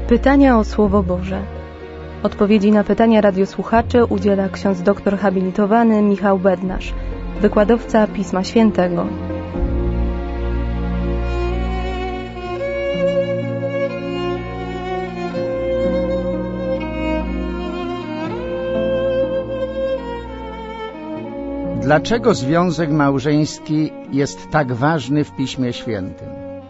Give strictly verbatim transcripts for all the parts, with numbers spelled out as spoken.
Pytania o Słowo Boże. Odpowiedzi na pytania radiosłuchaczy udziela ksiądz doktor habilitowany Michał Bednarz, wykładowca Pisma Świętego. Dlaczego związek małżeński jest tak ważny w Piśmie Świętym?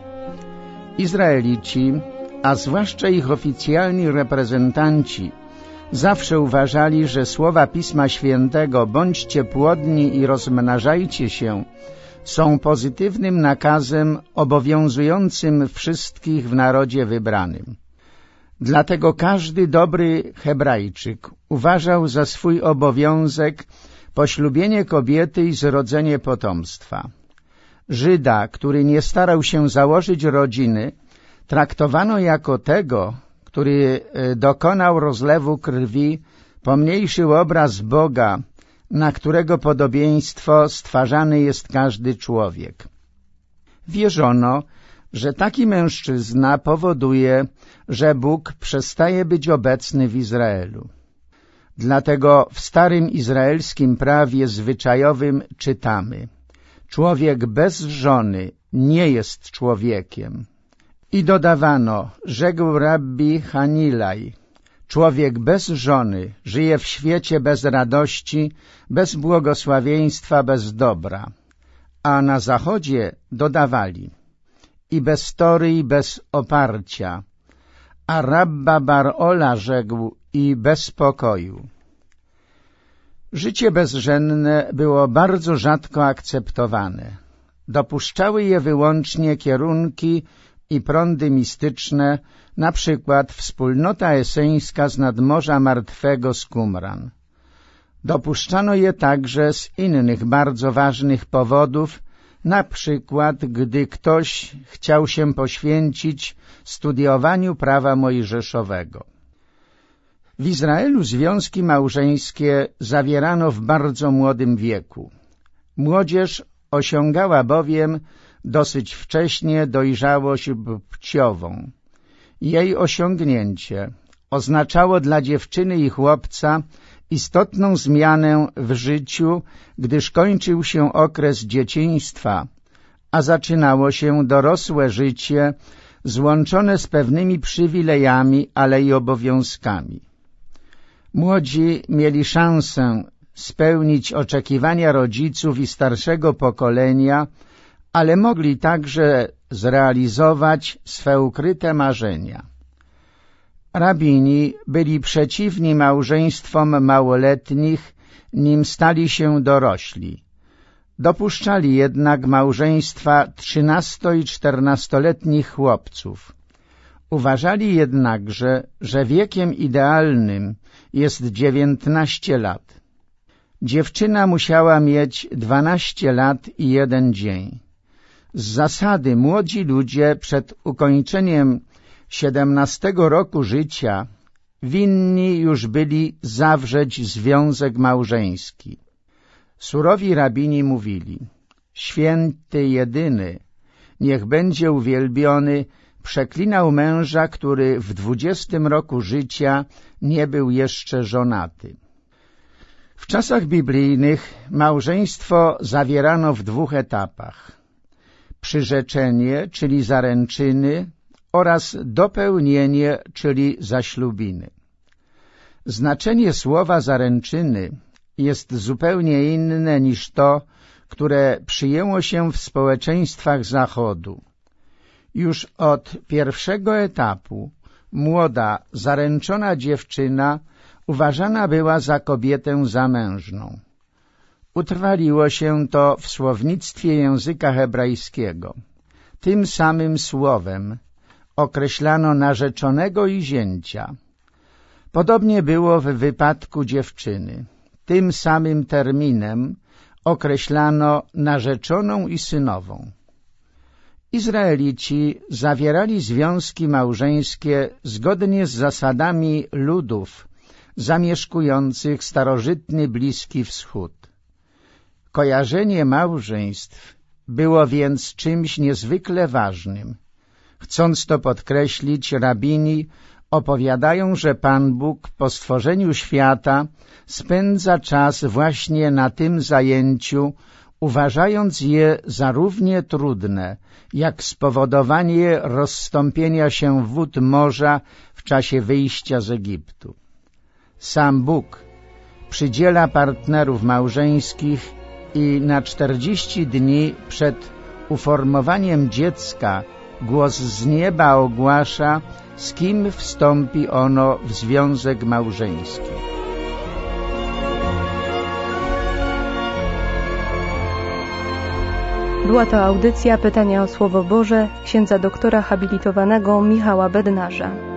Izraelici, a zwłaszcza ich oficjalni reprezentanci, zawsze uważali, że słowa Pisma Świętego „bądźcie płodni i rozmnażajcie się” są pozytywnym nakazem obowiązującym wszystkich w narodzie wybranym. Dlatego każdy dobry Hebrajczyk uważał za swój obowiązek poślubienie kobiety i zrodzenie potomstwa. Żyda, który nie starał się założyć rodziny, traktowano jako tego, który dokonał rozlewu krwi, pomniejszył obraz Boga, na którego podobieństwo stwarzany jest każdy człowiek. Wierzono, że taki mężczyzna powoduje, że Bóg przestaje być obecny w Izraelu. Dlatego w starym izraelskim prawie zwyczajowym czytamy: człowiek bez żony nie jest człowiekiem. I dodawano: rzekł rabbi Hanilaj, człowiek bez żony żyje w świecie bez radości, bez błogosławieństwa, bez dobra. A na zachodzie dodawali: i bez tory, i bez oparcia. A Rabba bar Ola rzekł: i bez pokoju. Życie bezżenne było bardzo rzadko akceptowane. Dopuszczały je wyłącznie kierunki i prądy mistyczne, na przykład wspólnota eseńska z nadmorza martwego z Qumran. Dopuszczano je także z innych bardzo ważnych powodów, na przykład gdy ktoś chciał się poświęcić studiowaniu prawa mojżeszowego. W Izraelu związki małżeńskie zawierano w bardzo młodym wieku. Młodzież osiągała bowiem dosyć wcześnie dojrzałość płciową. Jej osiągnięcie oznaczało dla dziewczyny i chłopca istotną zmianę w życiu, gdyż kończył się okres dzieciństwa, a zaczynało się dorosłe życie złączone z pewnymi przywilejami, ale i obowiązkami. Młodzi mieli szansę spełnić oczekiwania rodziców i starszego pokolenia, ale mogli także zrealizować swe ukryte marzenia. Rabini byli przeciwni małżeństwom małoletnich, nim stali się dorośli. Dopuszczali jednak małżeństwa trzynasto- i czternastoletnich chłopców. Uważali jednakże, że wiekiem idealnym jest dziewiętnaście lat. Dziewczyna musiała mieć dwanaście lat i jeden dzień. Z zasady młodzi ludzie przed ukończeniem siedemnastego roku życia winni już byli zawrzeć związek małżeński. Surowi rabini mówili: święty jedyny, niech będzie uwielbiony, przeklinał męża, który w dwudziestym roku życia nie był jeszcze żonaty. W czasach biblijnych małżeństwo zawierano w dwóch etapach: przyrzeczenie, czyli zaręczyny, oraz dopełnienie, czyli zaślubiny. Znaczenie słowa zaręczyny jest zupełnie inne niż to, które przyjęło się w społeczeństwach Zachodu. Już od pierwszego etapu młoda, zaręczona dziewczyna uważana była za kobietę zamężną. Utrwaliło się to w słownictwie języka hebrajskiego. Tym samym słowem określano narzeczonego i zięcia. Podobnie było w wypadku dziewczyny. Tym samym terminem określano narzeczoną i synową. Izraelici zawierali związki małżeńskie zgodnie z zasadami ludów zamieszkujących starożytny Bliski Wschód. Kojarzenie małżeństw było więc czymś niezwykle ważnym. Chcąc to podkreślić, rabini opowiadają, że Pan Bóg po stworzeniu świata spędza czas właśnie na tym zajęciu, uważając je za równie trudne, jak spowodowanie rozstąpienia się wód morza w czasie wyjścia z Egiptu. Sam Bóg przydziela partnerów małżeńskich i na czterdzieści dni przed uformowaniem dziecka głos z nieba ogłasza, z kim wstąpi ono w związek małżeński. Była to audycja Pytania o Słowo Boże księdza doktora habilitowanego Michała Bednarza.